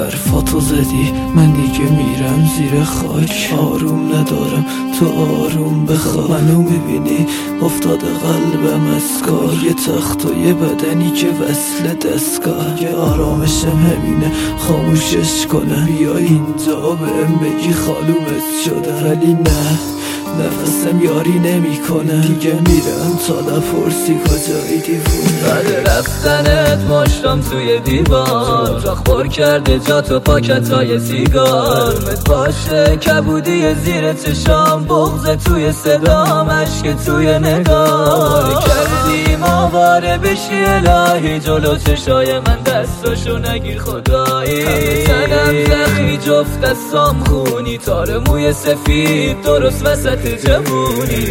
حرفاتو زدی، من دیگه میرم زیر خاک. آروم ندارم تو آروم بخواه، منو میبینی افتاده قلبم از کار. یه تخت و یه بدنی که وصل دستگاه، یه آرامشم همینه خاموشش کنم. بیا اینجا بهم بگی خالومت شده، ولی نه نفسم یاری نمی کنه. دیگه میرم تا نپرسی کجایی دیوونه. بعد رفتنت مشتم توی دیوار، راخور کرده جاتو پاکتای سیگار. مت باشه کبودی زیر چشام، بغض توی صدام، عشق توی نگاه. کردی ماواره بشی الهی جلو چشای من، دستاشو نگیر خدایی. همه تنم زخمی جفت دستام خونی، تار موی سفید درست وسط جمونی.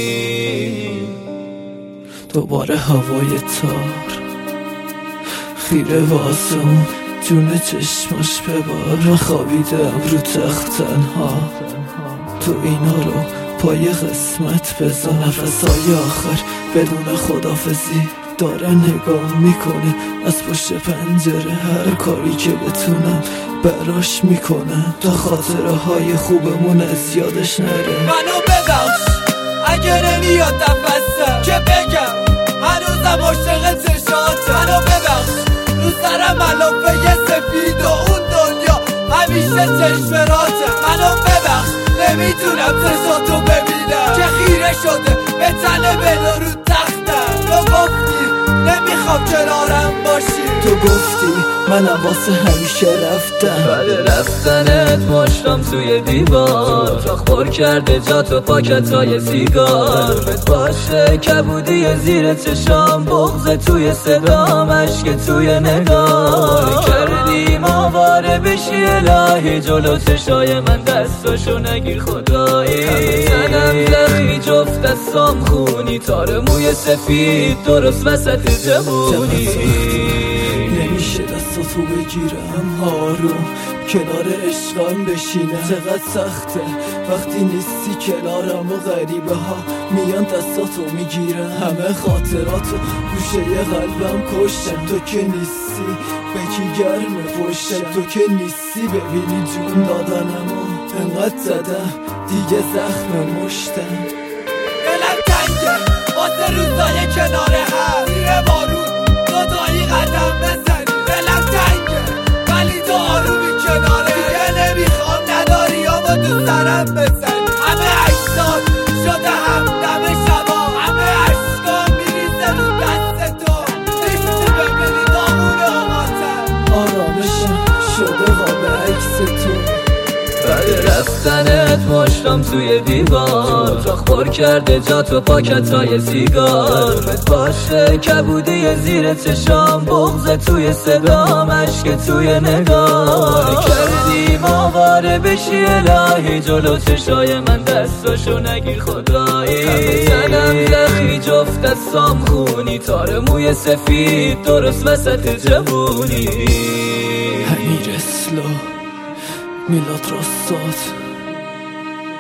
دوباره هوای تار خیره واسمون، جون چشماش ببار. خوابیدم رو تخت تنها، تو اینا رو پای قسمت بذار. نفسای آخر بدون خدافزی داره نگاه میکنه از پشت پنجره، هر کاری که بتونم براش میکنم تا خاطره های خوبمون از یادش نره. منو ببخش اگه نمیاد نفسم که بگم هنوزم عاشق چشاته. منو ببخش رو سرم ملافه سفید و اون دنیا همیشه چشمراته. منو ببخش نمیتونم چشاتو ببینم که خیره شده به تن بلا رو تختم. تو گفتی نمیخوام کنارم باشی، تو گفتی منم واسه همیشه رفتم. بعد رفتنت مشتم توی دیوار، راخور کرده جاتو پاکتای سیگار. مت باشه کبودی زیر چشام، بغض توی صدام، عشق توی نگاه. کردی ماواره بشی الهی جلو چشای من، دستاشو نگیر خدایی. همه تنم زخمی جفت دستام خونی، تار موی سفید درست وسط جمونی. نمیشه دستاتو بگیرم آروم کنار عشقم بشینم. چقدر سخته وقتی نیستی کنارم و غریبه ها میان دستاتو میگیرم. همه خاطراتو گوشه قلبم کشتم، تو که نیستی بکی گرم پشتم. تو که نیستی ببینی جون دادنمو انقدر زدم دیگه زخم مشتم. دلم تنگه واسه روزای کنار هم، زیر بارون دایی قدم بزنی. دلم تنگه ولی تو آرومی کناره، دیگه نمیخوام نداری اما تو سرم بزنی. همه عکسات شده همدم شبا، همه عشقا میریزه رو دست تو. نیستی ببینی دامون آقاتم، آرامشم شده قاب عکس تو. بعد رفتنت مشتم توی دیوار، راخور کرده جاتو پاکتای سیگار. مت باشه کبودی زیر چشام، بغض توی صدام، عشق توی نگاه. کردی ماواره بشی الهی جلو چشای من، دستاشو نگیر خدایی. همه تنم زخمی جفت دستام خونی، تار موی سفید درست وسط جمونی. امیر اسلام، میلاد راستاد،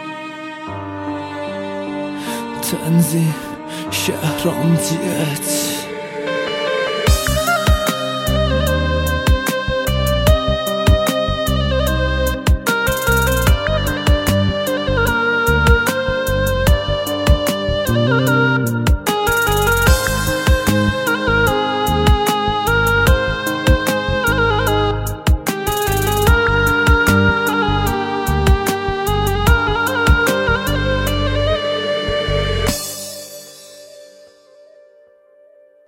تنظیم شهرام جیت.